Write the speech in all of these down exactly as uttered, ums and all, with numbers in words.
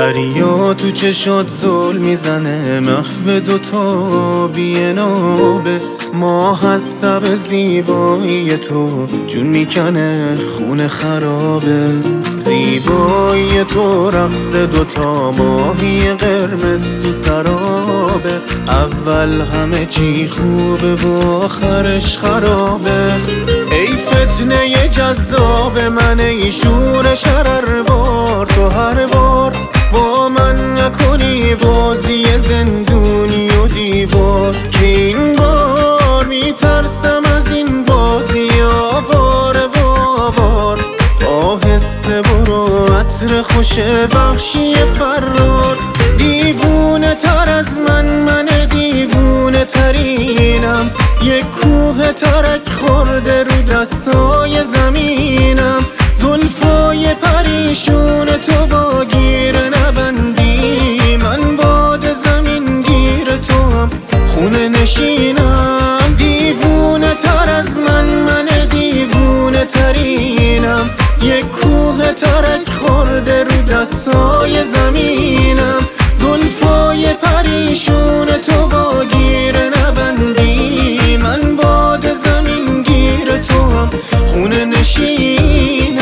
دریا تو چشات زل میزنه، محو دوتا بی‌نابه. ماه از تب زیبایی تو جون میکنه، خون خرابه. زیبایی تو رقص دوتا ماهی قرمز تو سرابه. اول همه چی خوبه و آخرش خرابه. ای فتنه جذاب من، ای شور شرر بار، تو هر بار با من نکنی بازی زندونی و دیوار. که این بار میترسم از این بازی آوار و آوار. آهسته برو عطر خوش وحشی فرار. دیوونه تر از من، من دیوونه ترینم. یک کوه ترک خورده رو دستای زمینم. زلفای پریشون تو با گیر نبندی، من باد زمین گیر تو هم خونه نشینم. دیوونه تر از من، من دیوونه ترینم. یک کوه ترک خورده رو دستای زمینم. زلفای پریشون تو با گیر نبندی، من باد زمین گیر تو هم خونه نشینم.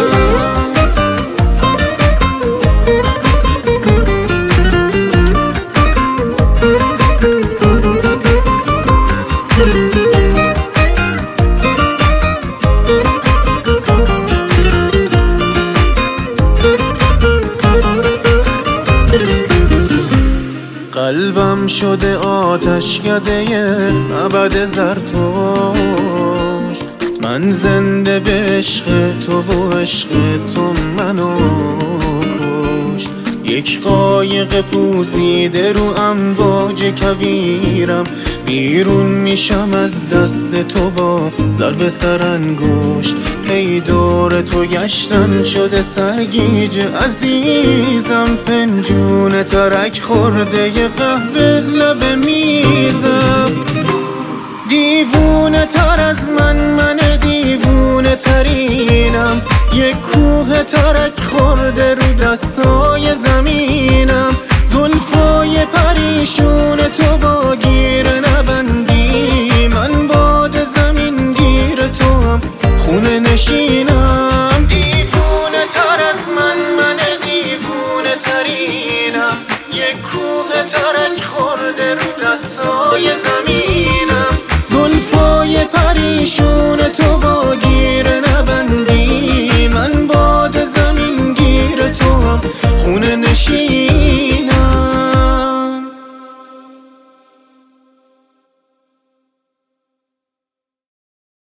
قلبم شده آتشکده ابد زرتشت. من زنده به عشق تو و عشق تو منو کشت. یک قایق پوسیده رو امواج کویرم. بیرون میشم از دست تو با ضرب سرانگشت. ای دور تو گشتن شده سرگیج عزیزم. فنجون ترک خورده ی قهوه لب میزم. دیوونه تر از من، من دیوونه ترینم. یک کوه ترک خورده رو دستای زمینم. زلفای پریشون تو با گیر نبندی، من باد زمین گیر تو هم خونه نشینم. دیوونه تر از من، من دیوونه ترینم. یک کوه ترک خورده رو دستای زمینم. زلفای پریشون